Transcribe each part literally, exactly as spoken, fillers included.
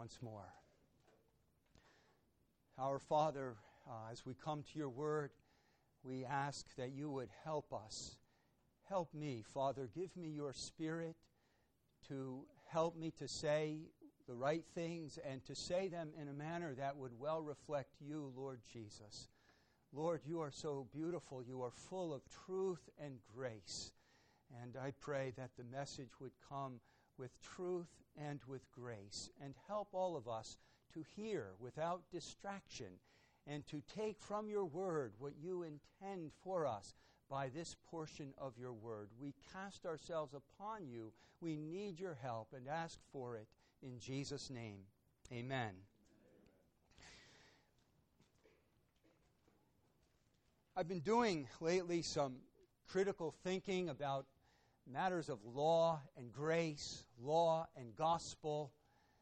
once more. Our Father, uh, as we come to your word, we ask that you would help us. Help me, Father. Give me your Spirit to help me to say the right things and to say them in a manner that would well reflect you, Lord Jesus. Lord, you are so beautiful. You are full of truth and grace. And I pray that the message would come with truth and with grace and help all of us to hear without distraction and to take from your word what you intend for us by this portion of your word. We cast ourselves upon you. We need your help and ask for it in Jesus' name. Amen. I've been doing lately some critical thinking about matters of law and grace, law and gospel,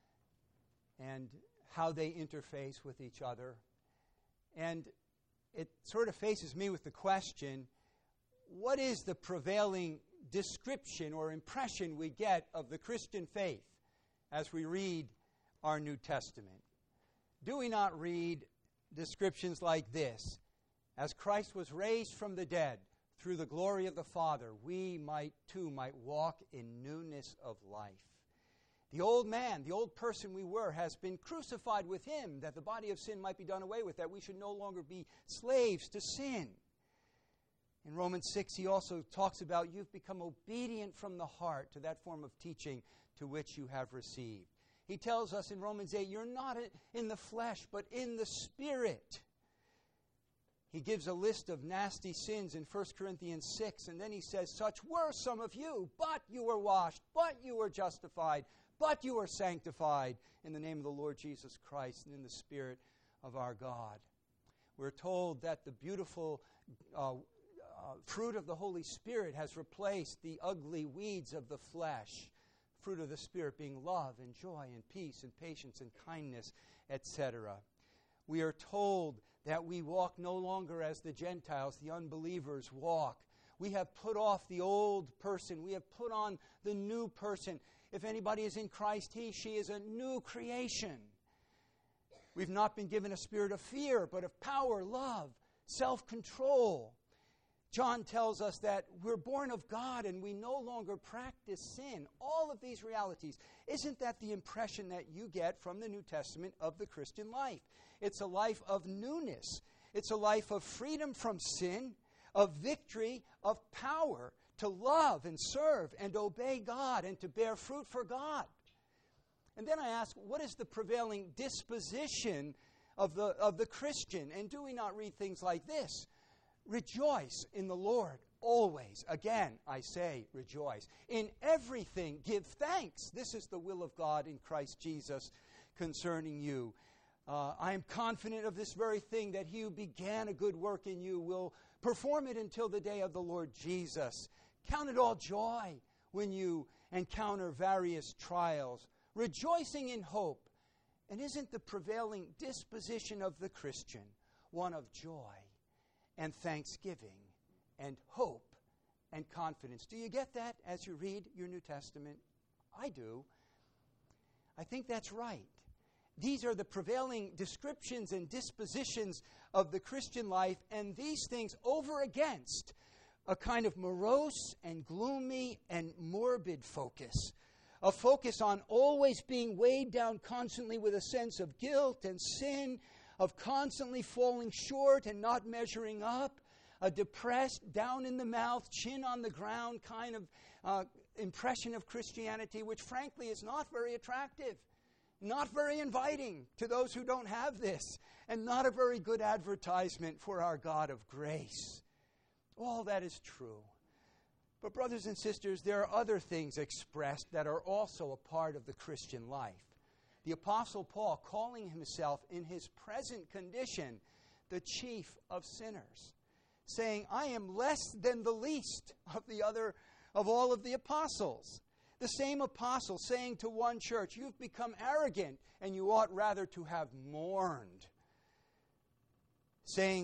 and how they interface with each other. And it sort of faces me with the question, what is the prevailing description or impression we get of the Christian faith as we read our New Testament? Do we not read descriptions like this? As Christ was raised from the dead through the glory of the Father, we might too might walk in newness of life. The old man, the old person we were, has been crucified with him, that the body of sin might be done away with, that we should no longer be slaves to sin. In Romans six, he also talks about you've become obedient from the heart to that form of teaching to which you have received. He tells us in Romans eight, you're not in the flesh, but in the Spirit. He gives a list of nasty sins in First Corinthians six, and then he says, such were some of you, but you were washed, but you were justified, but you were sanctified in the name of the Lord Jesus Christ and in the Spirit of our God. We're told that the beautiful uh, uh, fruit of the Holy Spirit has replaced the ugly weeds of the flesh. Fruit of the Spirit being love and joy and peace and patience and kindness, et cetera. We are told that we walk no longer as the Gentiles, the unbelievers walk. We have put off the old person. We have put on the new person. If anybody is in Christ, he, she is a new creation. We've not been given a spirit of fear, but of power, love, self-control. John tells us that we're born of God and we no longer practice sin. All of these realities. Isn't that the impression that you get from the New Testament of the Christian life? It's a life of newness. It's a life of freedom from sin, of victory, of power to love and serve and obey God and to bear fruit for God. And then I ask, what is the prevailing disposition of the, of the Christian? And do we not read things like this? Rejoice in the Lord always. Again, I say rejoice. In everything give thanks. This is the will of God in Christ Jesus concerning you. Uh, I am confident of this very thing, that he who began a good work in you will perform it until the day of the Lord Jesus. Count it all joy when you encounter various trials, rejoicing in hope. And isn't the prevailing disposition of the Christian one of joy and thanksgiving and hope and confidence? Do you get that as you read your New Testament? I do. I think that's right. These are the prevailing descriptions and dispositions of the Christian life, and these things over against a kind of morose and gloomy and morbid focus. A focus on always being weighed down constantly with a sense of guilt and sin, of constantly falling short and not measuring up, a depressed, down in the mouth, chin on the ground kind of uh, impression of Christianity, which frankly is not very attractive, not very inviting to those who don't have this, and not a very good advertisement for our God of grace. All that is true. But brothers and sisters, there are other things expressed that are also a part of the Christian life. The Apostle Paul, calling himself in his present condition the chief of sinners, saying, I am less than the least of the other of all of the apostles. The same apostle saying to one church, you've become arrogant and you ought rather to have mourned. Saying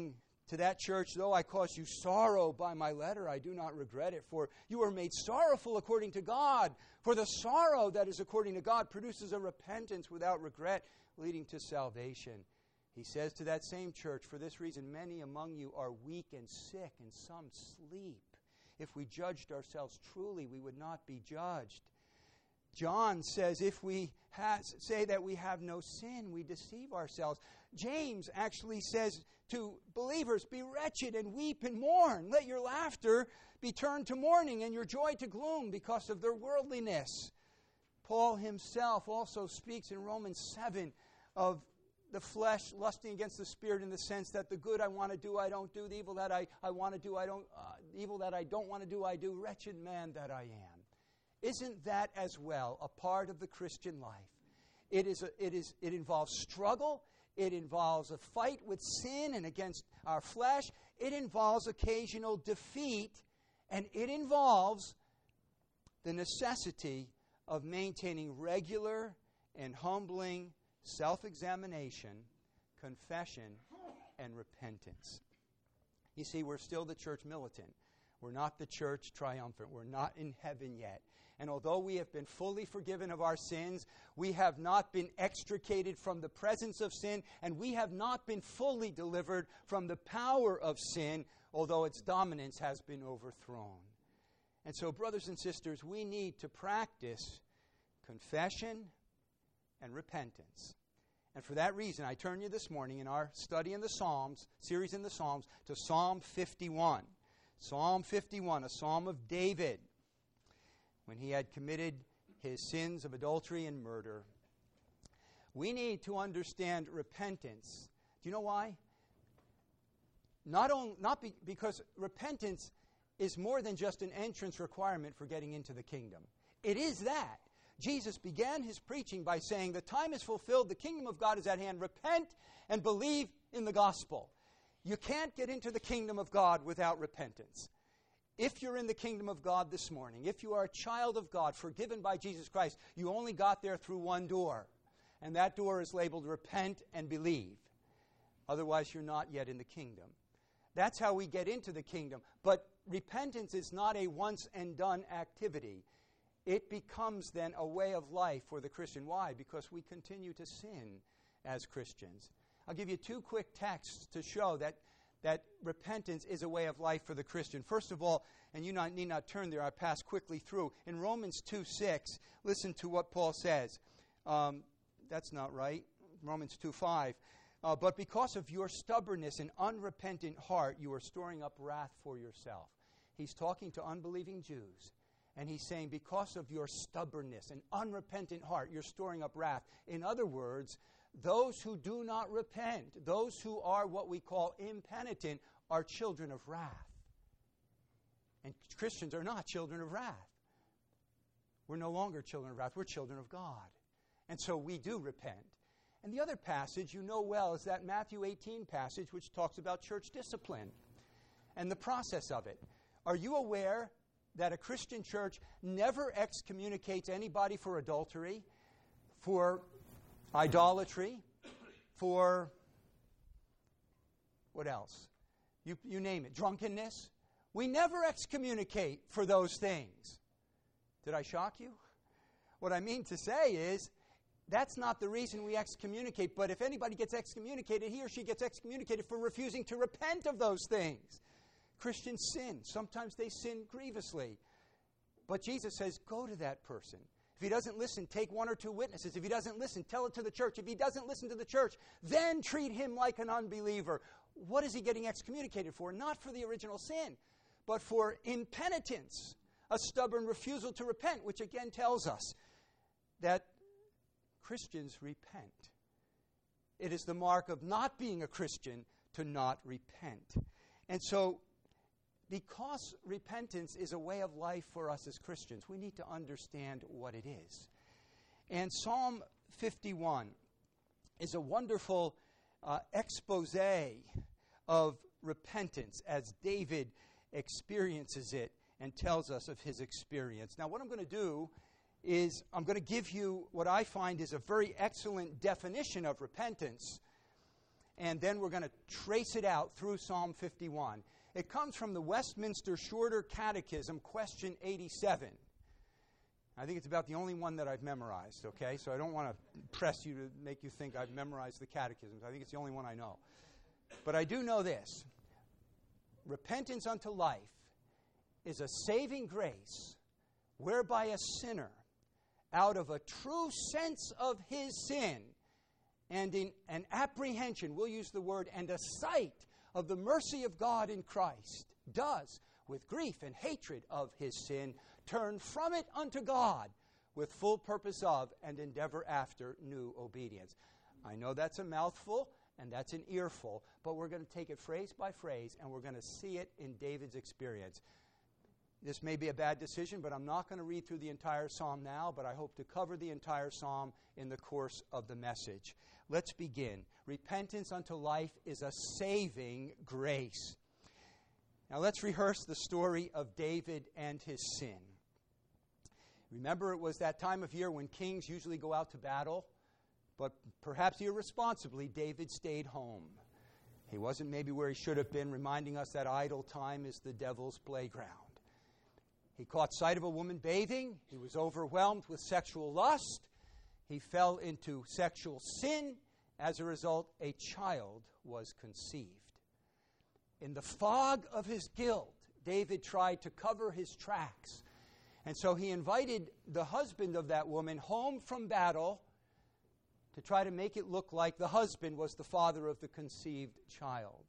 to that church, though I cause you sorrow by my letter, I do not regret it, for you are made sorrowful according to God. For the sorrow that is according to God produces a repentance without regret, leading to salvation. He says to that same church, for this reason many among you are weak and sick, and some sleep. If we judged ourselves truly, we would not be judged. John says if we has, say that we have no sin, we deceive ourselves. James actually says to believers, be wretched and weep and mourn. Let your laughter be turned to mourning and your joy to gloom because of their worldliness. Paul himself also speaks in Romans seven of the flesh lusting against the spirit, in the sense that the good I want to do, I don't do. The evil that I, I want to do, I don't. Uh, the evil that I don't want to do, I do. Wretched man that I am. Isn't that as well a part of the Christian life? It is. A, it is. It involves struggle. It involves a fight with sin and against our flesh. It involves occasional defeat, and it involves the necessity of maintaining regular and humbling self-examination, confession, and repentance. You see, we're still the church militant. We're not the church triumphant. We're not in heaven yet. And although we have been fully forgiven of our sins, we have not been extricated from the presence of sin, and we have not been fully delivered from the power of sin, although its dominance has been overthrown. And so, brothers and sisters, we need to practice confession and repentance. And for that reason, I turn you this morning in our study in the Psalms, series in the Psalms, to Psalm fifty-one. Psalm fifty-one, a psalm of David, when he had committed his sins of adultery and murder. We need to understand repentance. Do you know why? Not, only, not be, because repentance is more than just an entrance requirement for getting into the kingdom. It is that. Jesus began his preaching by saying, the time is fulfilled, the kingdom of God is at hand. Repent and believe in the gospel. You can't get into the kingdom of God without repentance. If you're in the kingdom of God this morning, if you are a child of God, forgiven by Jesus Christ, you only got there through one door. And that door is labeled repent and believe. Otherwise, you're not yet in the kingdom. That's how we get into the kingdom. But repentance is not a once and done activity. It becomes then a way of life for the Christian. Why? Because we continue to sin as Christians. I'll give you two quick texts to show that, that repentance is a way of life for the Christian. First of all, and you not, need not turn there, I pass quickly through. In Romans two six, listen to what Paul says. Um, that's not right. Romans two five. Uh, but because of your stubbornness and unrepentant heart, you are storing up wrath for yourself. He's talking to unbelieving Jews. And he's saying, because of your stubbornness and unrepentant heart, you're storing up wrath. In other words, those who do not repent, those who are what we call impenitent, are children of wrath. And Christians are not children of wrath. We're no longer children of wrath. We're children of God. And so we do repent. And the other passage you know well is that Matthew eighteen passage, which talks about church discipline and the process of it. Are you aware that a Christian church never excommunicates anybody for adultery, for idolatry, for what else? You, you name it, drunkenness. We never excommunicate for those things. Did I shock you? What I mean to say is, that's not the reason we excommunicate, but if anybody gets excommunicated, he or she gets excommunicated for refusing to repent of those things. Christians sin. Sometimes they sin grievously. But Jesus says, go to that person. If he doesn't listen, take one or two witnesses. If he doesn't listen, tell it to the church. If he doesn't listen to the church, then treat him like an unbeliever. What is he getting excommunicated for? Not for the original sin, but for impenitence, a stubborn refusal to repent, which again tells us that Christians repent. It is the mark of not being a Christian to not repent. And so, because repentance is a way of life for us as Christians, we need to understand what it is. And Psalm fifty-one is a wonderful uh, expose of repentance as David experiences it and tells us of his experience. Now, what I'm going to do is I'm going to give you what I find is a very excellent definition of repentance. and then we're going to trace it out through Psalm fifty-one. It comes from the Westminster Shorter Catechism, question eighty-seven. I think it's about the only one that I've memorized, okay? So I don't want to press you to make you think I've memorized the catechisms. I think it's the only one I know. But I do know this. Repentance unto life is a saving grace whereby a sinner, out of a true sense of his sin and in an apprehension, we'll use the word, and a sight of the mercy of God in Christ, does, with grief and hatred of his sin, turn from it unto God with full purpose of and endeavor after new obedience. I know that's a mouthful and that's an earful, but we're going to take it phrase by phrase and we're going to see it in David's experience. This may be a bad decision, but I'm not going to read through the entire psalm now, but I hope to cover the entire psalm in the course of the message. Let's begin. Repentance unto life is a saving grace. Now let's rehearse the story of David and his sin. Remember, it was that time of year when kings usually go out to battle, but perhaps irresponsibly, David stayed home. He wasn't maybe where he should have been, reminding us that idle time is the devil's playground. He caught sight of a woman bathing. He was overwhelmed with sexual lust. He fell into sexual sin. As a result, a child was conceived. In the fog of his guilt, David tried to cover his tracks. And so he invited the husband of that woman home from battle to try to make it look like the husband was the father of the conceived child.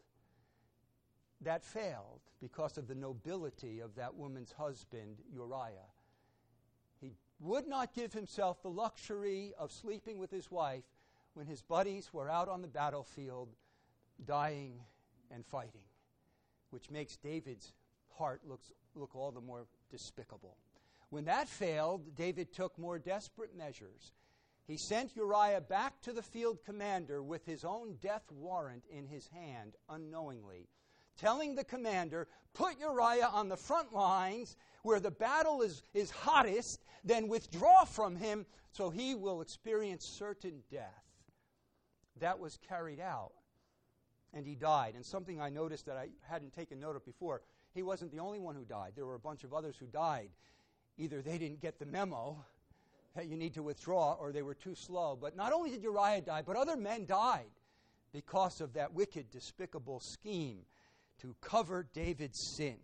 That failed because of the nobility of that woman's husband, Uriah. He would not give himself the luxury of sleeping with his wife when his buddies were out on the battlefield dying and fighting, which makes David's heart looks, look all the more despicable. When that failed, David took more desperate measures. He sent Uriah back to the field commander with his own death warrant in his hand, unknowingly, telling the commander, put Uriah on the front lines where the battle is, is hottest, then withdraw from him so he will experience certain death. That was carried out, and he died. And something I noticed that I hadn't taken note of before, he wasn't the only one who died. There were a bunch of others who died. Either they didn't get the memo that you need to withdraw, or they were too slow. But not only did Uriah die, but other men died because of that wicked, despicable scheme to cover David's sin.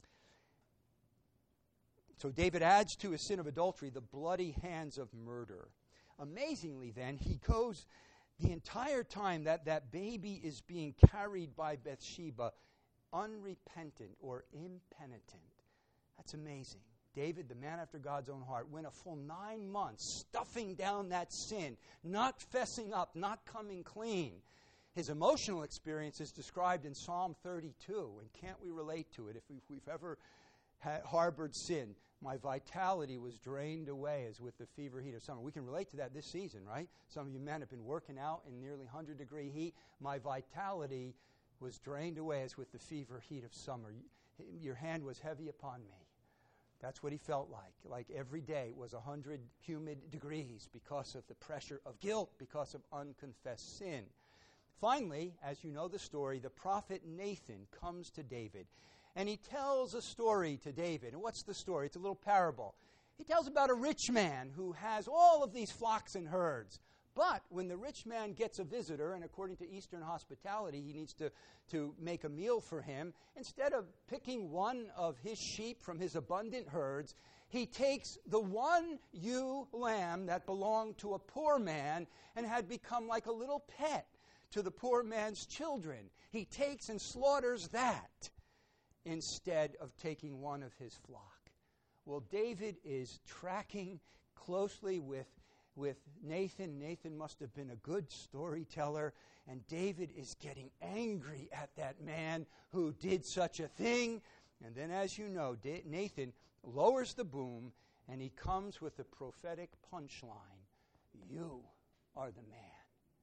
So David adds to his sin of adultery the bloody hands of murder. Amazingly, then, he goes the entire time that that baby is being carried by Bathsheba unrepentant or impenitent. That's amazing. David, the man after God's own heart, went a full nine months stuffing down that sin, not fessing up, not coming clean. His emotional experience is described in Psalm thirty-two, and can't we relate to it if we've, we've ever ha- harbored sin? My vitality was drained away as with the fever heat of summer. We can relate to that this season, right? Some of you men have been working out in nearly one hundred degree heat. My vitality was drained away as with the fever heat of summer. Your hand was heavy upon me. That's what he felt like. Like every day was one hundred humid degrees because of the pressure of guilt, because of unconfessed sin. Finally, as you know the story, the prophet Nathan comes to David. And he tells a story to David. And what's the story? It's a little parable. He tells about a rich man who has all of these flocks and herds. But when the rich man gets a visitor, and according to Eastern hospitality, he needs to, to make a meal for him, instead of picking one of his sheep from his abundant herds, he takes the one ewe lamb that belonged to a poor man and had become like a little pet to the poor man's children. He takes and slaughters that instead of taking one of his flock. Well, David is tracking closely with with Nathan. Nathan must have been a good storyteller, and David is getting angry at that man who did such a thing. And then, as you know, Da- Nathan lowers the boom, and he comes with the prophetic punchline. You are the man.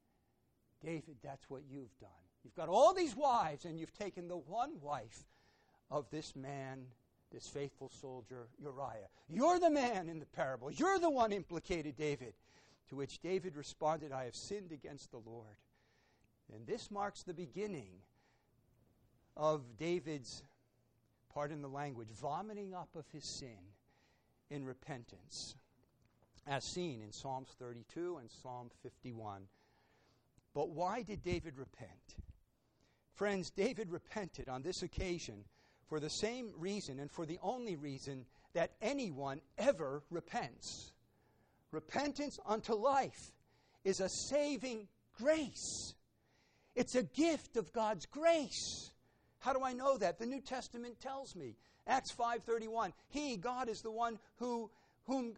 David, that's what you've done. You've got all these wives, and you've taken the one wife of this man, this faithful soldier, Uriah. You're the man in the parable. You're the one implicated, David. To which David responded, I have sinned against the Lord. And this marks the beginning of David's, pardon the language, vomiting up of his sin in repentance, as seen in Psalms thirty-two and Psalm fifty-one. But why did David repent? Friends, David repented on this occasion for the same reason and for the only reason that anyone ever repents. Repentance unto life is a saving grace. It's a gift of God's grace. How do I know that? The New Testament tells me. Acts five thirty-one. He, God, is the one who, whom,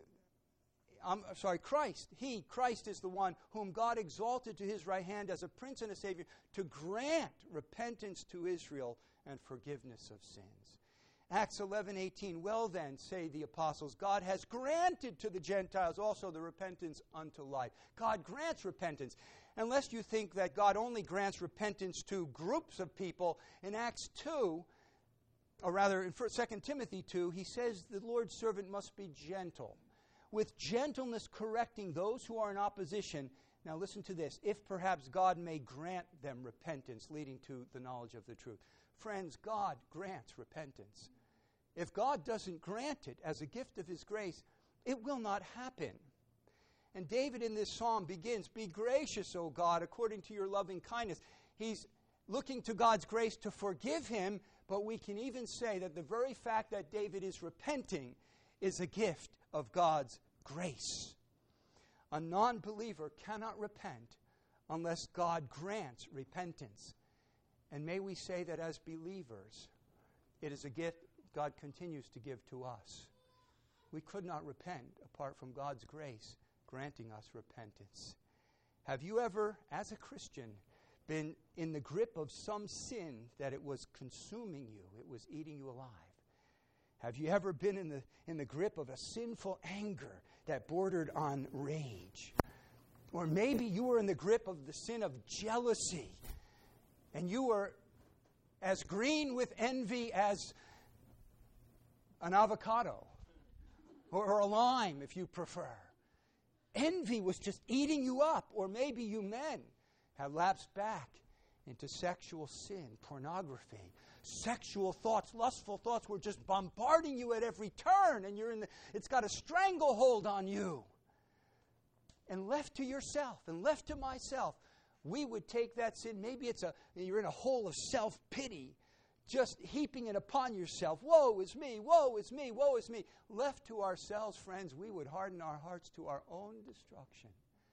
I'm sorry, Christ. He, Christ, is the one whom God exalted to his right hand as a prince and a savior to grant repentance to Israel and forgiveness of sins. Acts eleven eighteen. Well then, say the apostles, God has granted to the Gentiles also the repentance unto life. God grants repentance. Unless you think that God only grants repentance to groups of people, in Acts two, or rather in Second Timothy two, he says the Lord's servant must be gentle, with gentleness correcting those who are in opposition. Now listen to this. If perhaps God may grant them repentance leading to the knowledge of the truth. Friends, God grants repentance. If God doesn't grant it as a gift of his grace, it will not happen. And David in this psalm begins, be gracious, O God, according to your loving kindness. He's looking to God's grace to forgive him, but we can even say that the very fact that David is repenting is a gift of God's grace. A non-believer cannot repent unless God grants repentance. And may we say that as believers, it is a gift God continues to give to us. We could not repent apart from God's grace granting us repentance. Have you ever, as a Christian, been in the grip of some sin that it was consuming you, it was eating you alive? Have you ever been in the in the grip of a sinful anger that bordered on rage? Or maybe you were in the grip of the sin of jealousy, and you were as green with envy as an avocado, or, or a lime, if you prefer. Envy was just eating you up. Or maybe you men have lapsed back into sexual sin, pornography, sexual thoughts, lustful thoughts were just bombarding you at every turn, and you're in the, it's got a stranglehold on you. And left to yourself, and left to myself, we would take that sin. Maybe it's a you're in a hole of self-pity, just heaping it upon yourself. Woe is me, woe is me, woe is me. Left to ourselves, friends, we would harden our hearts to our own destruction.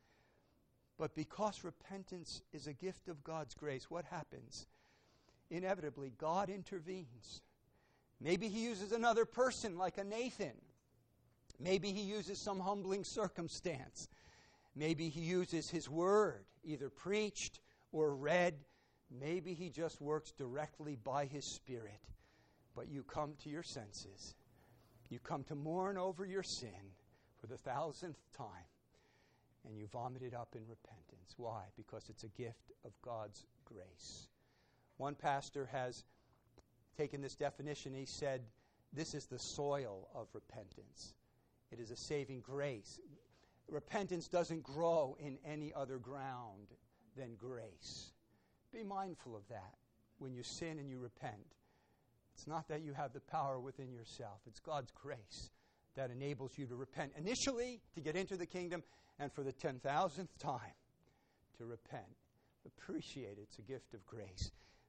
But because repentance is a gift of God's grace, what happens? Inevitably, God intervenes. Maybe he uses another person like a Nathan. Maybe he uses some humbling circumstance. Maybe he uses his word, either preached or read. Maybe he just works directly by his Spirit. But you come to your senses. You come to mourn over your sin for the thousandth time. And you vomit it up in repentance. Why? Because it's a gift of God's grace. One pastor has taken this definition. He said, this is the soil of repentance. It is a saving grace. Repentance doesn't grow in any other ground than grace. Be mindful of that when you sin and you repent. It's not that you have the power within yourself. It's God's grace that enables you to repent. Initially, to get into the kingdom, and for the ten thousandth time, to repent. Appreciate it. It's a gift of grace.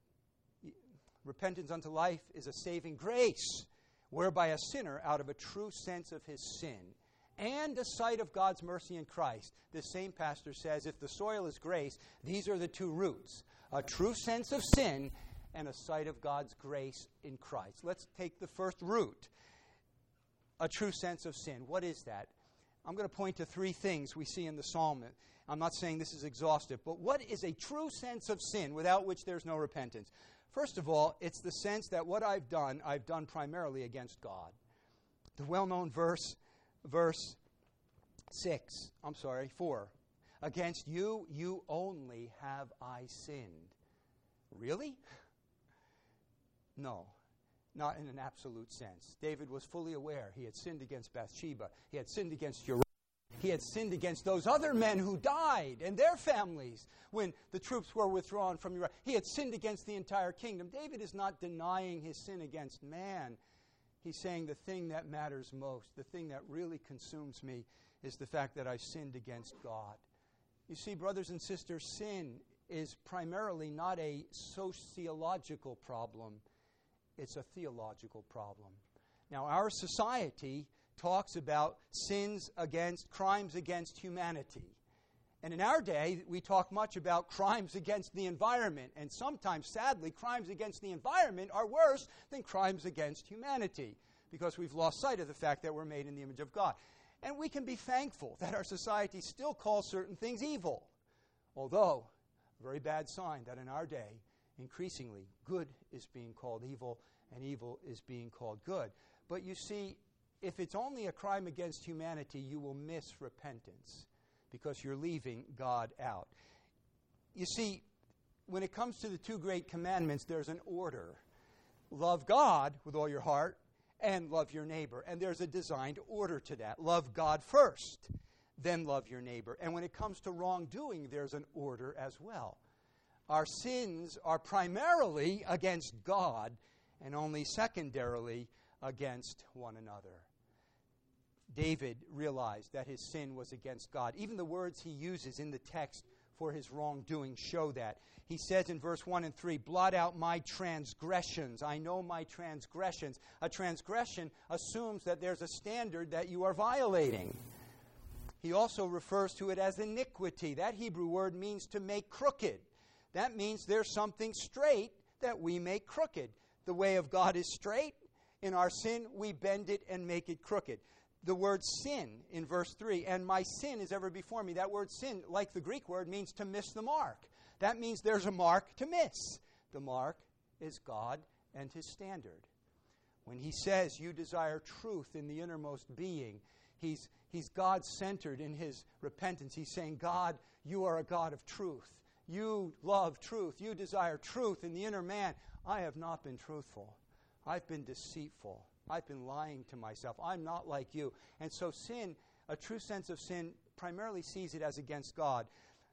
Repentance unto life is a saving grace, whereby a sinner, out of a true sense of his sin, and a sight of God's mercy in Christ, this same pastor says, if the soil is grace, these are the two roots. A true sense of sin and a sight of God's grace in Christ. Let's take the first root. A true sense of sin. What is that? I'm going to point to three things we see in the psalm. I'm not saying this is exhaustive, but what is a true sense of sin without which there's no repentance? First of all, it's the sense that what I've done, I've done primarily against God. The well-known verse, verse six, I'm sorry, four. Against you, you only have I sinned. Really? No, not in an absolute sense. David was fully aware he had sinned against Bathsheba. He had sinned against Uriah. He had sinned against those other men who died and their families when the troops were withdrawn from Iraq. He had sinned against the entire kingdom. David is not denying his sin against man. He's saying the thing that matters most, the thing that really consumes me, is the fact that I've sinned against God. You see, brothers and sisters, sin is primarily not a sociological problem. It's a theological problem. Now, our society talks about sins against, crimes against humanity. And in our day, we talk much about crimes against the environment. And sometimes, sadly, crimes against the environment are worse than crimes against humanity, because we've lost sight of the fact that we're made in the image of God. And we can be thankful that our society still calls certain things evil. Although, a very bad sign that in our day, increasingly, good is being called evil and evil is being called good. But you see, if it's only a crime against humanity, you will miss repentance because you're leaving God out. You see, when it comes to the two great commandments, there's an order. Love God with all your heart and love your neighbor. And there's a designed order to that. Love God first, then love your neighbor. And when it comes to wrongdoing, there's an order as well. Our sins are primarily against God and only secondarily against one another. David realized that his sin was against God. Even the words he uses in the text for his wrongdoing show that. He says in verse one and three, blot out my transgressions. I know my transgressions. A transgression assumes that there's a standard that you are violating. He also refers to it as iniquity. That Hebrew word means to make crooked. That means there's something straight that we make crooked. The way of God is straight. In our sin, we bend it and make it crooked. The word sin in verse three, and my sin is ever before me. That word sin, like the Greek word, means to miss the mark. That means there's a mark to miss. The mark is God and His standard. When He says you desire truth in the innermost being, He's, he's God-centered in His repentance. He's saying, God, you are a God of truth. You love truth. You desire truth in the inner man. I have not been truthful. I've been deceitful. I've been lying to myself. I'm not like you. And so sin, a true sense of sin, primarily sees it as against God.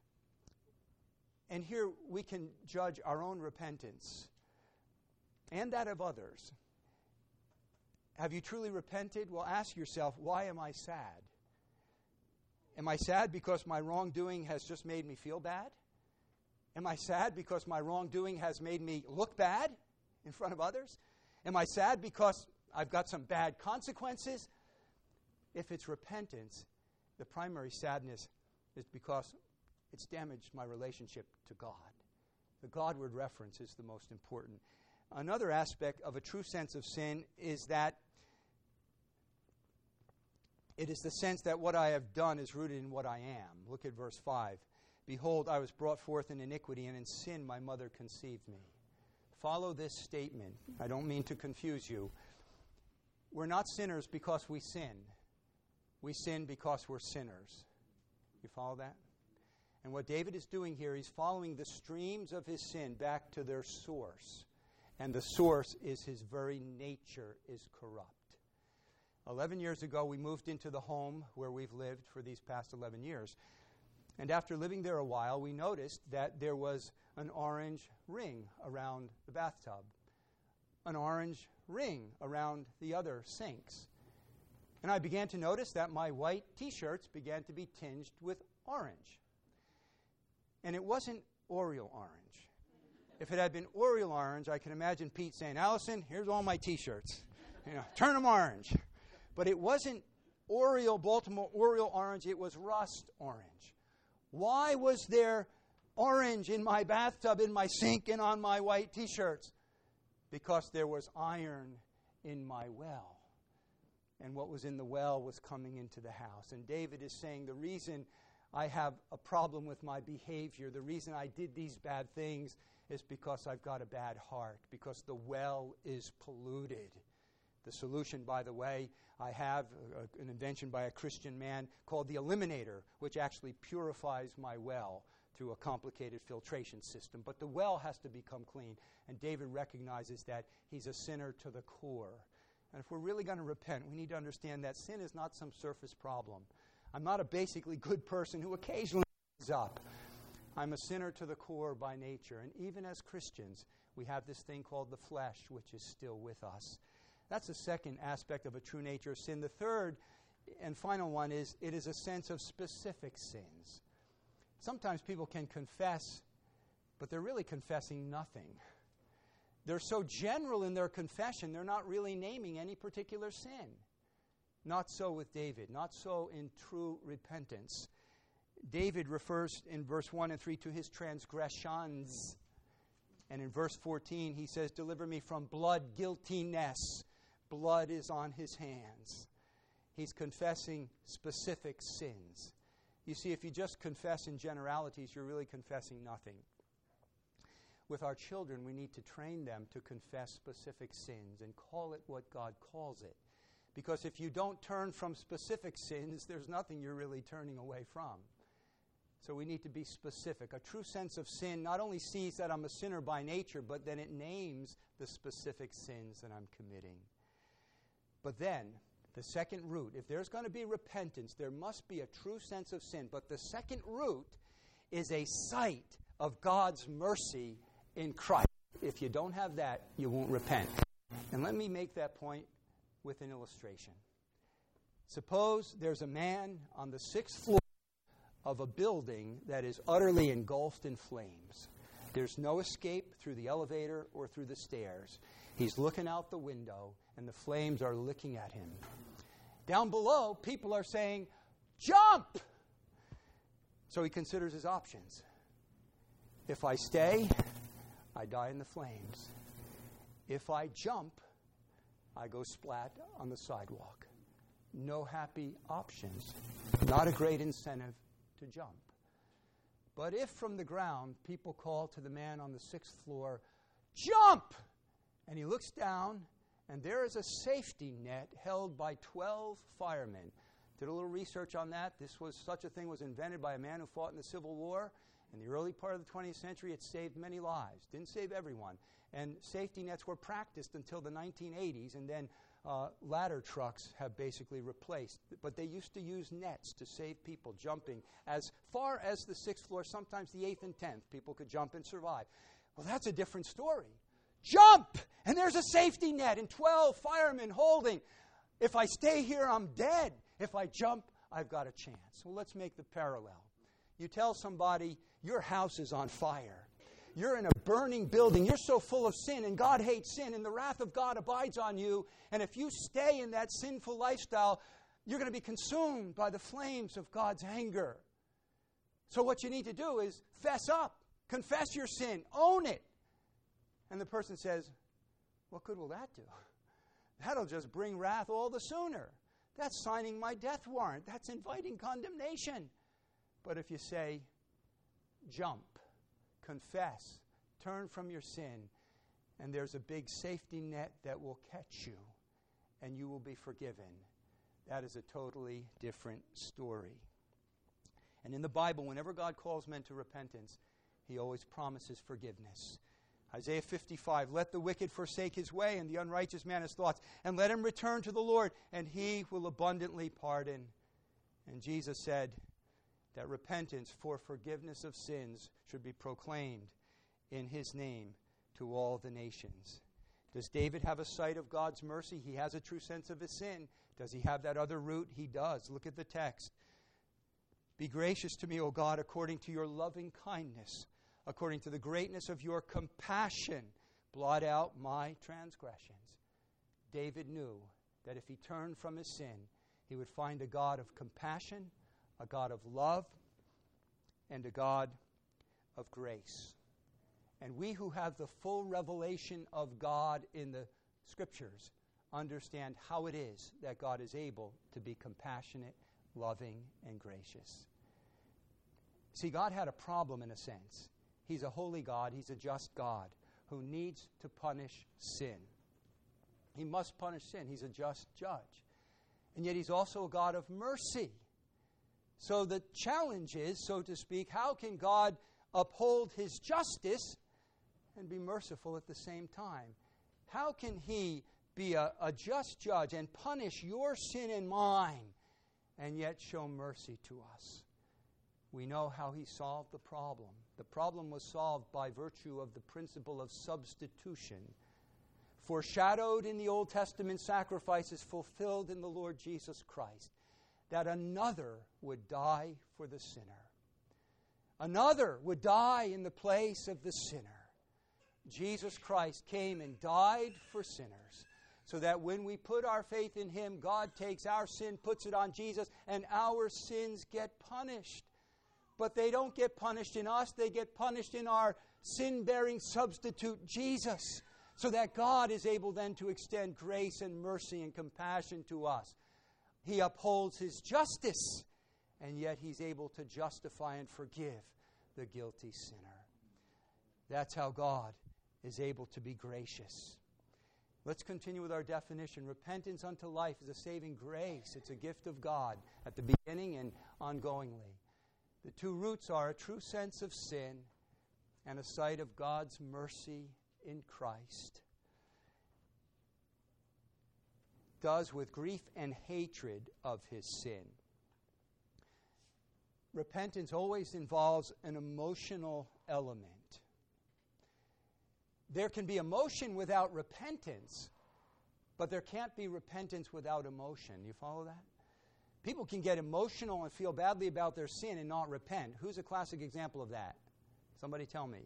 And here we can judge our own repentance and that of others. Have you truly repented? Well, ask yourself, why am I sad? Am I sad because my wrongdoing has just made me feel bad? Am I sad because my wrongdoing has made me look bad in front of others? Am I sad because I've got some bad consequences? If it's repentance, the primary sadness is because it's damaged my relationship to God. The Godward reference is the most important. Another aspect of a true sense of sin is that it is the sense that what I have done is rooted in what I am. Look at verse five. Behold, I was brought forth in iniquity, and in sin my mother conceived me. Follow this statement. I don't mean to confuse you. We're not sinners because we sin. We sin because we're sinners. You follow that? And what David is doing here, he's following the streams of his sin back to their source. And the source is his very nature is corrupt. Eleven years ago, we moved into the home where we've lived for these past eleven years. And after living there a while, we noticed that there was an orange ring around the bathtub, an orange ring around the other sinks. And I began to notice that my white T-shirts began to be tinged with orange. And it wasn't Oriole orange. If it had been Oriole orange, I can imagine Pete saying, Allison, here's all my T-shirts. You know, turn them orange. But it wasn't Oriole, Baltimore Oriole orange, it was rust orange. Why was there orange in my bathtub, in my sink, and on my white T-shirts? Because there was iron in my well. And what was in the well was coming into the house. And David is saying the reason I have a problem with my behavior, the reason I did these bad things is because I've got a bad heart, because the well is polluted. The solution, by the way, I have a, an invention by a Christian man called the Eliminator, which actually purifies my well through a complicated filtration system. But the well has to become clean. And David recognizes that he's a sinner to the core. And if we're really going to repent, we need to understand that sin is not some surface problem. I'm not a basically good person who occasionally messes up. I'm a sinner to the core by nature. And even as Christians, we have this thing called the flesh, which is still with us. That's the second aspect of a true nature of sin. The third and final one is it is a sense of specific sins. Sometimes people can confess, but they're really confessing nothing. They're so general in their confession, they're not really naming any particular sin. Not so with David, not so in true repentance. David refers in verse one and three to his transgressions. And in verse fourteen, he says, deliver me from blood guiltiness. Blood is on his hands. He's confessing specific sins. You see, if you just confess in generalities, you're really confessing nothing. With our children, we need to train them to confess specific sins and call it what God calls it. Because if you don't turn from specific sins, there's nothing you're really turning away from. So we need to be specific. A true sense of sin not only sees that I'm a sinner by nature, but then it names the specific sins that I'm committing. But then, the second root, if there's going to be repentance, there must be a true sense of sin. But the second root is a sight of God's mercy in Christ. If you don't have that, you won't repent. And let me make that point with an illustration. Suppose there's a man on the sixth floor of a building that is utterly engulfed in flames. There's no escape through the elevator or through the stairs. He's looking out the window, and the flames are licking at him. Down below, people are saying, jump! So he considers his options. If I stay, I die in the flames. If I jump, I go splat on the sidewalk. No happy options. Not a great incentive to jump. But if from the ground people call to the man on the sixth floor, jump! And he looks down, and there is a safety net held by twelve firemen. Did a little research on that. This was such a thing was invented by a man who fought in the Civil War. In the early part of the twentieth century, it saved many lives. Didn't save everyone. And safety nets were practiced until the nineteen eighties, and then uh, ladder trucks have basically replaced. But they used to use nets to save people jumping as far as the sixth floor, sometimes the eighth and tenth. People could jump and survive. Well, that's a different story. Jump! And there's a safety net and twelve firemen holding. If I stay here, I'm dead. If I jump, I've got a chance. Well, let's make the parallel. You tell somebody your house is on fire. You're in a burning building. You're so full of sin, and God hates sin, and the wrath of God abides on you. And if you stay in that sinful lifestyle, you're going to be consumed by the flames of God's anger. So what you need to do is fess up. Confess your sin. Own it. And the person says, what good will that do? That'll just bring wrath all the sooner. That's signing my death warrant. That's inviting condemnation. But if you say, jump, confess, turn from your sin, and there's a big safety net that will catch you, and you will be forgiven, that is a totally different story. And in the Bible, whenever God calls men to repentance, He always promises forgiveness. Isaiah fifty-five, let the wicked forsake his way, and the unrighteous man his thoughts, and let him return to the Lord, and He will abundantly pardon. And Jesus said that repentance for forgiveness of sins should be proclaimed in His name to all the nations. Does David have a sight of God's mercy? He has a true sense of his sin. Does he have that other root? He does. Look at the text. Be gracious to me, O God, according to your loving kindness, according to the greatness of your compassion, blot out my transgressions. David knew that if he turned from his sin, he would find a God of compassion, a God of love, and a God of grace. And we who have the full revelation of God in the Scriptures understand how it is that God is able to be compassionate, loving, and gracious. See, God had a problem in a sense. He's a holy God. He's a just God who needs to punish sin. He must punish sin. He's a just judge. And yet He's also a God of mercy. So the challenge is, so to speak, how can God uphold His justice and be merciful at the same time? How can He be a, a just judge and punish your sin and mine, and yet show mercy to us. We know how he solved the problem. The problem was solved by virtue of the principle of substitution, foreshadowed in the Old Testament sacrifices, fulfilled in the Lord Jesus Christ, that another would die for the sinner. Another would die in the place of the sinner. Jesus Christ came and died for sinners, so that when we put our faith in him, God takes our sin, puts it on Jesus, and our sins get punished. But they don't get punished in us, they get punished in our sin-bearing substitute, Jesus, so that God is able then to extend grace and mercy and compassion to us. He upholds his justice, and yet he's able to justify and forgive the guilty sinner. That's how God is able to be gracious. Let's continue with our definition. Repentance unto life is a saving grace. It's a gift of God at the beginning and ongoingly. The two roots are a true sense of sin and a sight of God's mercy in Christ. Does with grief and hatred of his sin. Repentance always involves an emotional element. There can be emotion without repentance, but there can't be repentance without emotion. You follow that? People can get emotional and feel badly about their sin and not repent. Who's a classic example of that? Somebody tell me.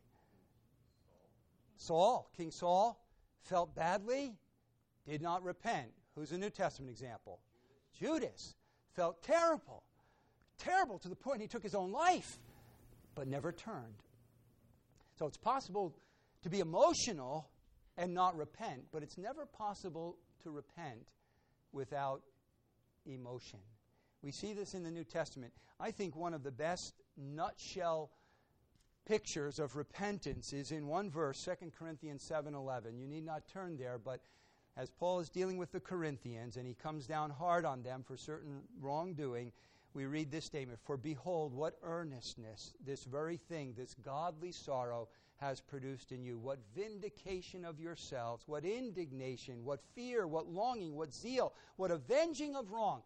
Saul. King Saul felt badly, did not repent. Who's a New Testament example? Judas. Felt terrible. Terrible to the point he took his own life, but never turned. So it's possible to be emotional and not repent, but it's never possible to repent without emotion. We see this in the New Testament. I think one of the best nutshell pictures of repentance is in one verse, Second Corinthians seven eleven. You need not turn there, but as Paul is dealing with the Corinthians and he comes down hard on them for certain wrongdoing, we read this statement, "For behold, what earnestness this very thing, this godly sorrow, has produced in you. What vindication of yourselves, what indignation, what fear, what longing, what zeal, what avenging of wrong."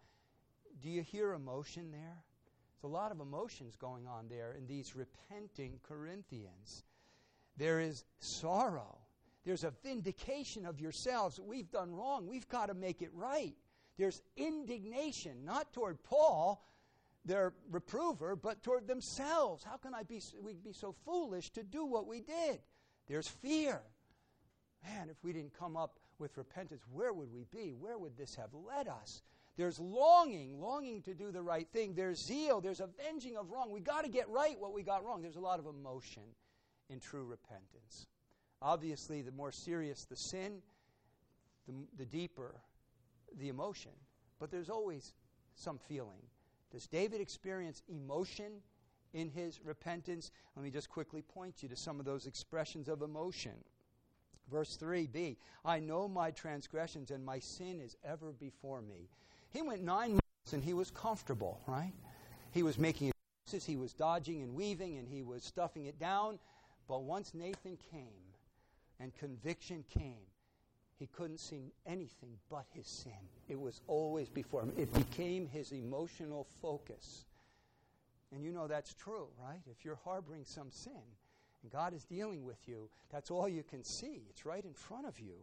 Do you hear emotion there? There's a lot of emotions going on there in these repenting Corinthians. There is sorrow. There's a vindication of yourselves. We've done wrong. We've got to make it right. There's indignation, not toward Paul, their reprover, but toward themselves. How can I be, we be so foolish to do what we did? There's fear. Man, if we didn't come up with repentance, where would we be? Where would this have led us? There's longing, longing to do the right thing. There's zeal. There's avenging of wrong. We got to get right what we got wrong. There's a lot of emotion in true repentance. Obviously, the more serious the sin, the, the deeper the emotion. But there's always some feeling. Does David experience emotion in his repentance? Let me just quickly point you to some of those expressions of emotion. Verse three b, "I know my transgressions and my sin is ever before me." He went nine months and he was comfortable, right? He was making excuses, he was dodging and weaving, and he was stuffing it down. But once Nathan came and conviction came, he couldn't see anything but his sin. It was always before him. It became his emotional focus. And you know that's true, right? If you're harboring some sin and God is dealing with you, that's all you can see. It's right in front of you.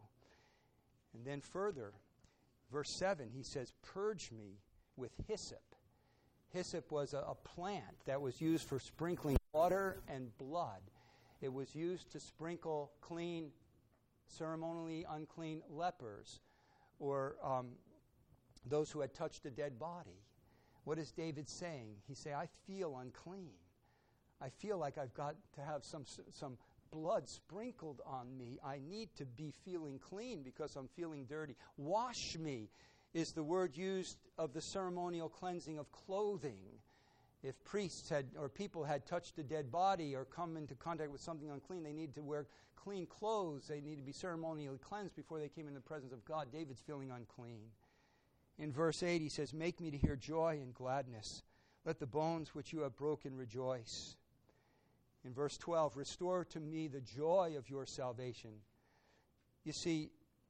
And then further, verse seven, he says, "Purge me with hyssop." Hyssop was a, a plant that was used for sprinkling water and blood. It was used to sprinkle clean, ceremonially unclean lepers, or um, those who had touched a dead body. What is David saying? He say, I feel unclean. I feel like I've got to have some some blood sprinkled on me. I need to be feeling clean because I'm feeling dirty. Wash me is the word used of the ceremonial cleansing of clothing. If priests had or people had touched a dead body or come into contact with something unclean, they need to wear clean clothes. They need to be ceremonially cleansed before they came in the presence of God. David's feeling unclean. In verse eight, he says, "Make me to hear joy and gladness. Let the bones which you have broken rejoice." In verse twelve, "Restore to me the joy of your salvation." You see,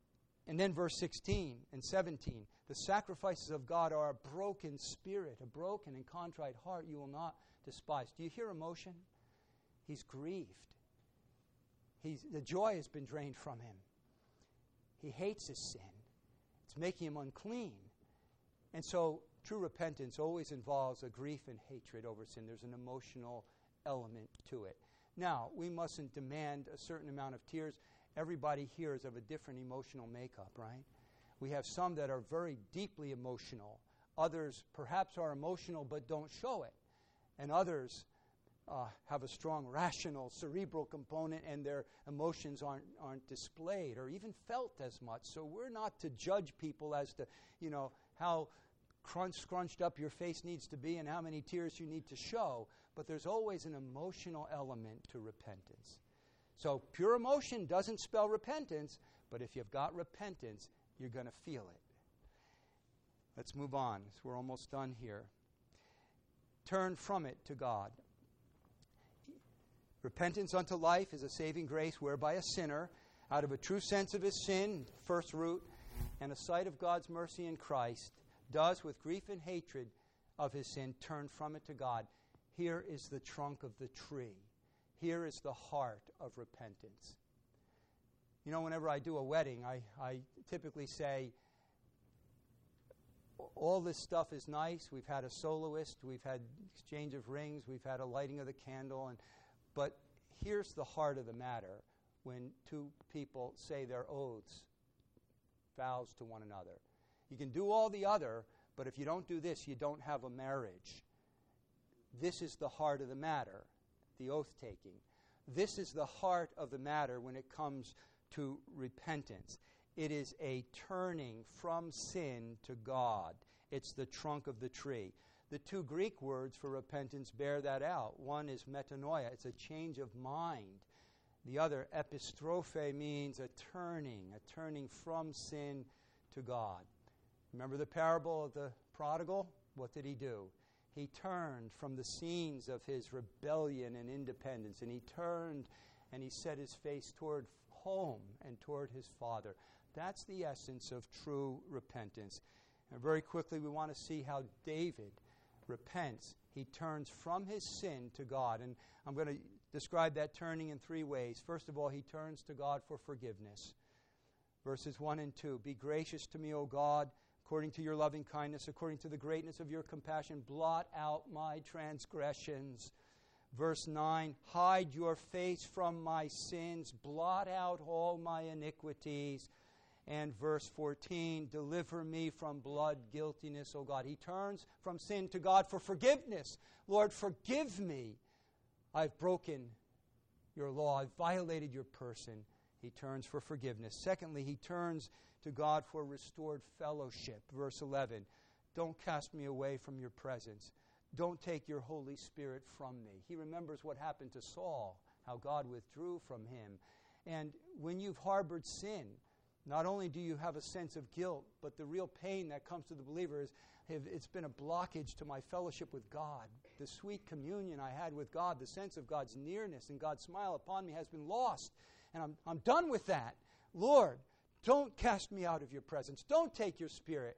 And then verse sixteen and seventeen. The sacrifices of God are a broken spirit, a broken and contrite heart you will not despise. Do you hear emotion? He's grieved. He's, the joy has been drained from him. He hates his sin. It's making him unclean. And so true repentance always involves a grief and hatred over sin. There's an emotional element to it. Now, we mustn't demand a certain amount of tears. Everybody here is of a different emotional makeup, right? We have some that are very deeply emotional. Others perhaps are emotional but don't show it. And others uh, have a strong rational, cerebral component, and their emotions aren't aren't displayed or even felt as much. So we're not to judge people as to, you know, how crunch, scrunched up your face needs to be and how many tears you need to show. But there's always an emotional element to repentance. So pure emotion doesn't spell repentance, but if you've got repentance, you're going to feel it. Let's move on. So we're almost done here. Turn from it to God. Repentance unto life is a saving grace whereby a sinner, out of a true sense of his sin, first root, and a sight of God's mercy in Christ, does with grief and hatred of his sin turn from it to God. Here is the trunk of the tree. Here is the heart of repentance. You know, whenever I do a wedding, I, I typically say, all this stuff is nice. We've had a soloist. We've had exchange of rings. We've had a lighting of the candle. And But here's the heart of the matter when two people say their oaths, vows to one another. You can do all the other, but if you don't do this, you don't have a marriage. This is the heart of the matter, the oath-taking. This is the heart of the matter when it comes to repentance. It is a turning from sin to God. It's the trunk of the tree. The two Greek words for repentance bear that out. One is metanoia. It's a change of mind. The other, epistrophe, means a turning, a turning from sin to God. Remember the parable of the prodigal? What did he do? He turned from the scenes of his rebellion and independence, and he turned and he set his face toward home and toward his Father. That's the essence of true repentance. And very quickly, we want to see how David repents. He turns from his sin to God. And I'm going to describe that turning in three ways. First of all, he turns to God for forgiveness. Verses one and two. Be gracious to me, O God, according to your loving kindness, according to the greatness of your compassion. Blot out my transgressions. Verse nine. Hide your face from my sins. Blot out all my iniquities. And verse fourteen, deliver me from blood guiltiness, O God. He turns from sin to God for forgiveness. Lord, forgive me. I've broken your law. I've violated your person. He turns for forgiveness. Secondly, he turns to God for restored fellowship. Verse eleven, don't cast me away from your presence. Don't take your Holy Spirit from me. He remembers what happened to Saul, how God withdrew from him. And when you've harbored sin, not only do you have a sense of guilt, but the real pain that comes to the believer is it's been a blockage to my fellowship with God. The sweet communion I had with God, the sense of God's nearness and God's smile upon me has been lost. And I'm, I'm done with that. Lord, don't cast me out of your presence. Don't take your Spirit.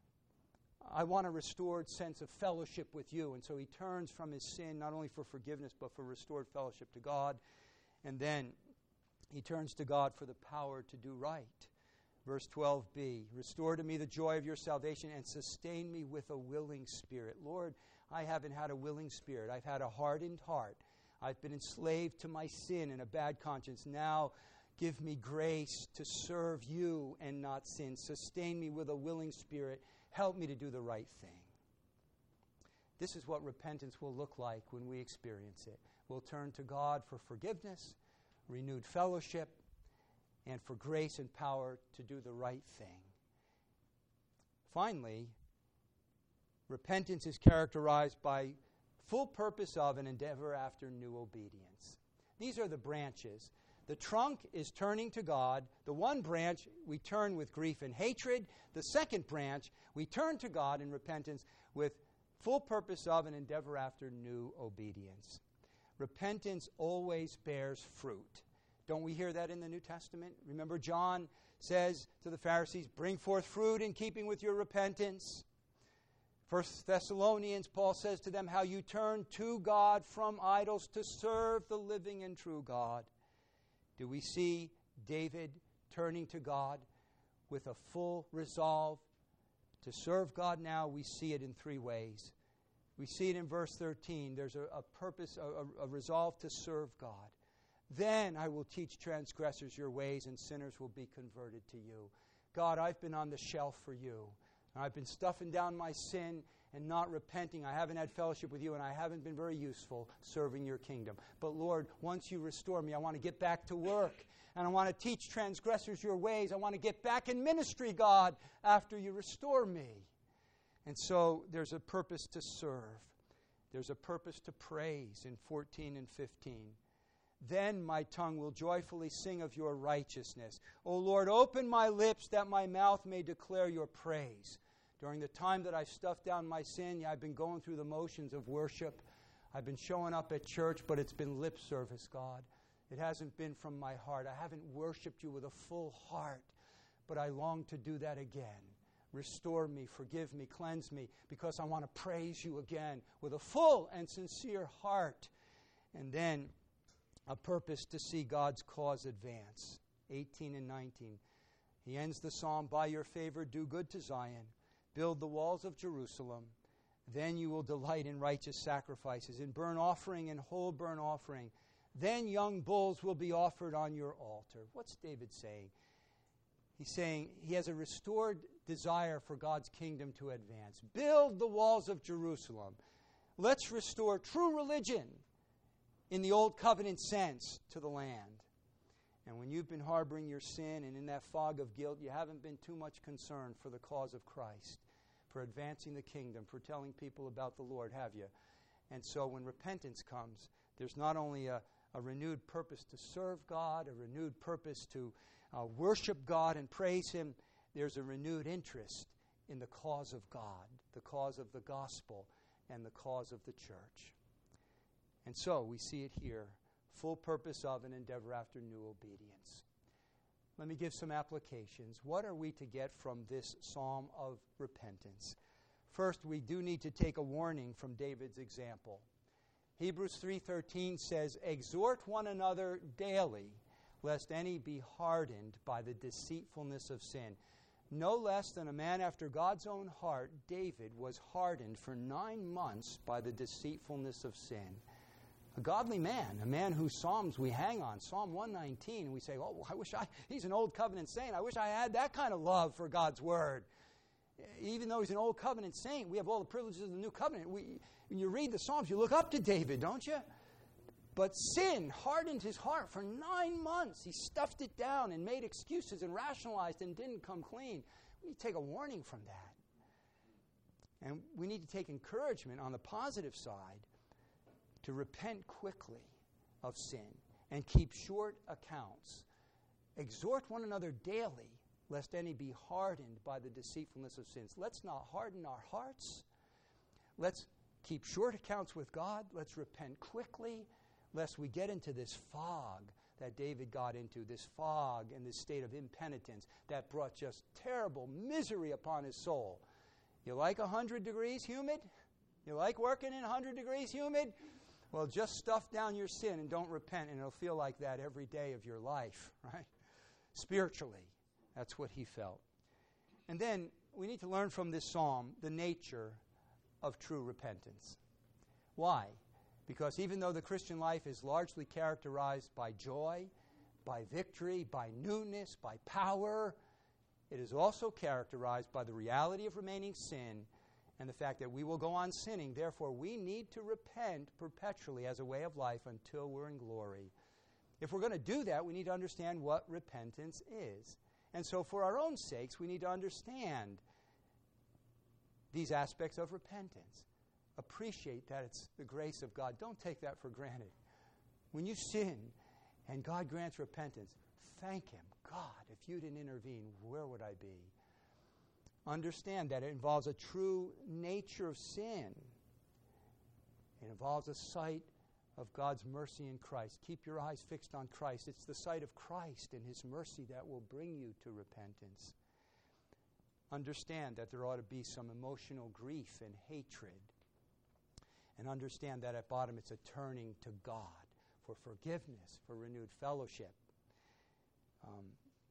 I want a restored sense of fellowship with you. And so he turns from his sin, not only for forgiveness, but for restored fellowship to God. And then he turns to God for the power to do right. Verse twelve b, restore to me the joy of your salvation and sustain me with a willing spirit. Lord, I haven't had a willing spirit. I've had a hardened heart. I've been enslaved to my sin and a bad conscience. Now give me grace to serve you and not sin. Sustain me with a willing spirit. Help me to do the right thing. This is what repentance will look like when we experience it. We'll turn to God for forgiveness, renewed fellowship, and for grace and power to do the right thing. Finally, repentance is characterized by full purpose of and endeavor after new obedience. These are the branches. The trunk is turning to God. The one branch, we turn with grief and hatred. The second branch, we turn to God in repentance with full purpose of and endeavor after new obedience. Repentance always bears fruit. Don't we hear that in the New Testament? Remember, John says to the Pharisees, bring forth fruit in keeping with your repentance. First Thessalonians, Paul says to them how you turn to God from idols to serve the living and true God. Do we see David turning to God with a full resolve to serve God now? We see it in three ways. We see it in verse thirteen. There's a, a purpose, a, a resolve to serve God. Then I will teach transgressors your ways, and sinners will be converted to you. God, I've been on the shelf for you. And I've been stuffing down my sin and not repenting. I haven't had fellowship with you, and I haven't been very useful serving your kingdom. But Lord, once you restore me, I want to get back to work. And I want to teach transgressors your ways. I want to get back in ministry, God, after you restore me. And so there's a purpose to serve. There's a purpose to praise in fourteen and fifteen. Then my tongue will joyfully sing of your righteousness. O Lord, open my lips that my mouth may declare your praise. During the time that I've stuffed down my sin, I've been going through the motions of worship. I've been showing up at church, but it's been lip service, God. It hasn't been from my heart. I haven't worshipped you with a full heart, but I long to do that again. Restore me, forgive me, cleanse me, because I want to praise you again with a full and sincere heart. And then a purpose to see God's cause advance. eighteen and nineteen. He ends the psalm, by your favor do good to Zion, build the walls of Jerusalem. Then you will delight in righteous sacrifices, in burnt offering and whole burnt offering. Then young bulls will be offered on your altar. What's David saying? He's saying he has a restored desire for God's kingdom to advance. Build the walls of Jerusalem. Let's restore true religion in the old covenant sense to the land. And when you've been harboring your sin and in that fog of guilt, you haven't been too much concerned for the cause of Christ, for advancing the kingdom, for telling people about the Lord, have you? And so when repentance comes, there's not only a, a renewed purpose to serve God, a renewed purpose to uh, worship God and praise Him, there's a renewed interest in the cause of God, the cause of the gospel, and the cause of the church. And so we see it here, full purpose of an endeavor after new obedience. Let me give some applications. What are we to get from this psalm of repentance? First, we do need to take a warning from David's example. Hebrews three thirteen says, exhort one another daily, lest any be hardened by the deceitfulness of sin. No less than a man after God's own heart, David was hardened for nine months by the deceitfulness of sin. A godly man, a man whose psalms we hang on, Psalm one nineteen, and we say, oh, I wish I, he's an old covenant saint. I wish I had that kind of love for God's word. Even though he's an old covenant saint, we have all the privileges of the new covenant. We, when you read the Psalms, you look up to David, don't you? But sin hardened his heart for nine months. He stuffed it down and made excuses and rationalized and didn't come clean. We need to take a warning from that. And we need to take encouragement on the positive side to repent quickly of sin and keep short accounts. Exhort one another daily, lest any be hardened by the deceitfulness of sins. Let's not harden our hearts. Let's keep short accounts with God. Let's repent quickly, lest we get into this fog that David got into, this fog and this state of impenitence that brought just terrible misery upon his soul. You like one hundred degrees humid? You like working in one hundred degrees humid? Well, just stuff down your sin and don't repent, and it'll feel like that every day of your life, right? Spiritually, that's what he felt. And then we need to learn from this psalm the nature of true repentance. Why? Because even though the Christian life is largely characterized by joy, by victory, by newness, by power, it is also characterized by the reality of remaining sin and the fact that we will go on sinning. Therefore, we need to repent perpetually as a way of life until we're in glory. If we're going to do that, we need to understand what repentance is. And so for our own sakes, we need to understand these aspects of repentance. Appreciate that it's the grace of God. Don't take that for granted. When you sin and God grants repentance, thank Him. God, if you didn't intervene, where would I be? Understand that it involves a true nature of sin. It involves a sight of God's mercy in Christ. Keep your eyes fixed on Christ. It's the sight of Christ and His mercy that will bring you to repentance. Understand that there ought to be some emotional grief and hatred. And understand that at bottom it's a turning to God for forgiveness, for renewed fellowship, um,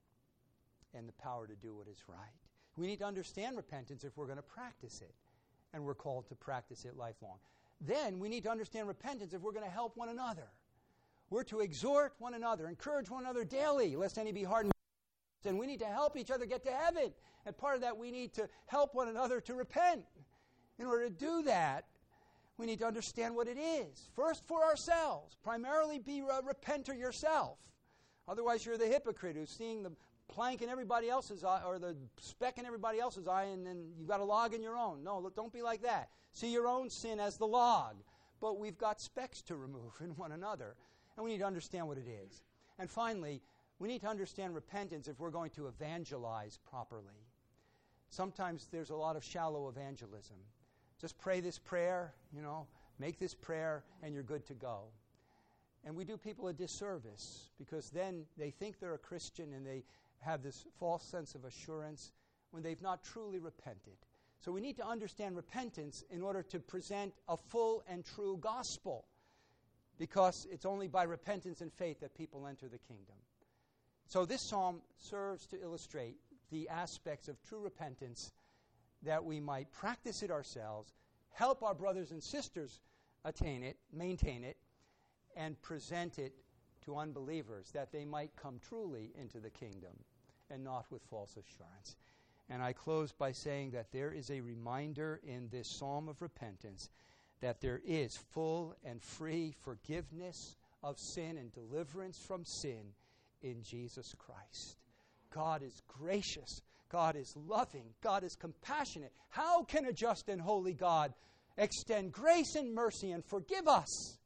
and the power to do what is right. We need to understand repentance if we're going to practice it. And we're called to practice it lifelong. Then we need to understand repentance if we're going to help one another. We're to exhort one another, encourage one another daily, lest any be hardened. And we need to help each other get to heaven. And part of that, we need to help one another to repent. In order to do that, we need to understand what it is. First for ourselves. Primarily be a repenter yourself. Otherwise, you're the hypocrite who's seeing the plank in everybody else's eye, or the speck in everybody else's eye, and then you've got a log in your own. No, look, don't be like that. See your own sin as the log. But we've got specks to remove in one another. And we need to understand what it is. And finally, we need to understand repentance if we're going to evangelize properly. Sometimes there's a lot of shallow evangelism. Just pray this prayer, you know, make this prayer, and you're good to go. And we do people a disservice because then they think they're a Christian and they have this false sense of assurance when they've not truly repented. So we need to understand repentance in order to present a full and true gospel, because it's only by repentance and faith that people enter the kingdom. So this psalm serves to illustrate the aspects of true repentance, that we might practice it ourselves, help our brothers and sisters attain it, maintain it, and present it to unbelievers, that they might come truly into the kingdom and not with false assurance. And I close by saying that there is a reminder in this psalm of repentance that there is full and free forgiveness of sin and deliverance from sin in Jesus Christ. God is gracious. God is loving. God is compassionate. How can a just and holy God extend grace and mercy and forgive us?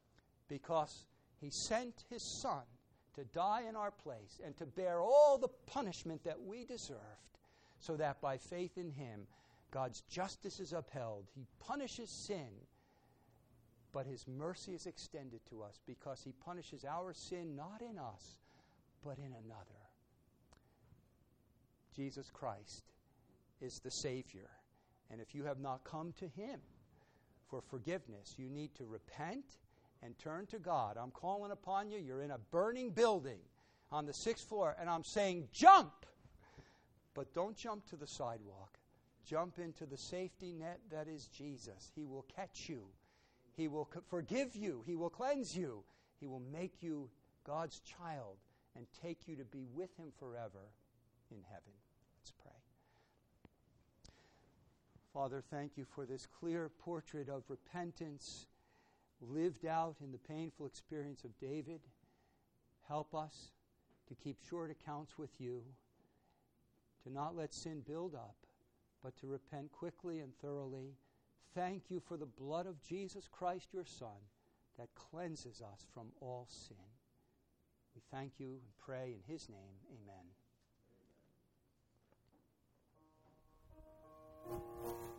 Because He sent His Son to die in our place and to bear all the punishment that we deserved, so that by faith in Him, God's justice is upheld. He punishes sin, but His mercy is extended to us because He punishes our sin not in us, but in another. Jesus Christ is the Savior. And if you have not come to Him for forgiveness, you need to repent and turn to God. I'm calling upon you. You're in a burning building on the sixth floor, and I'm saying, jump! But don't jump to the sidewalk. Jump into the safety net that is Jesus. He will catch you. He will co- forgive you. He will cleanse you. He will make you God's child and take you to be with Him forever in heaven. Let's pray. Father, thank you for this clear portrait of repentance lived out in the painful experience of David. Help us to keep short accounts with you, to not let sin build up, but to repent quickly and thoroughly. Thank you for the blood of Jesus Christ, your Son, that cleanses us from all sin. We thank you and pray in His name. Amen.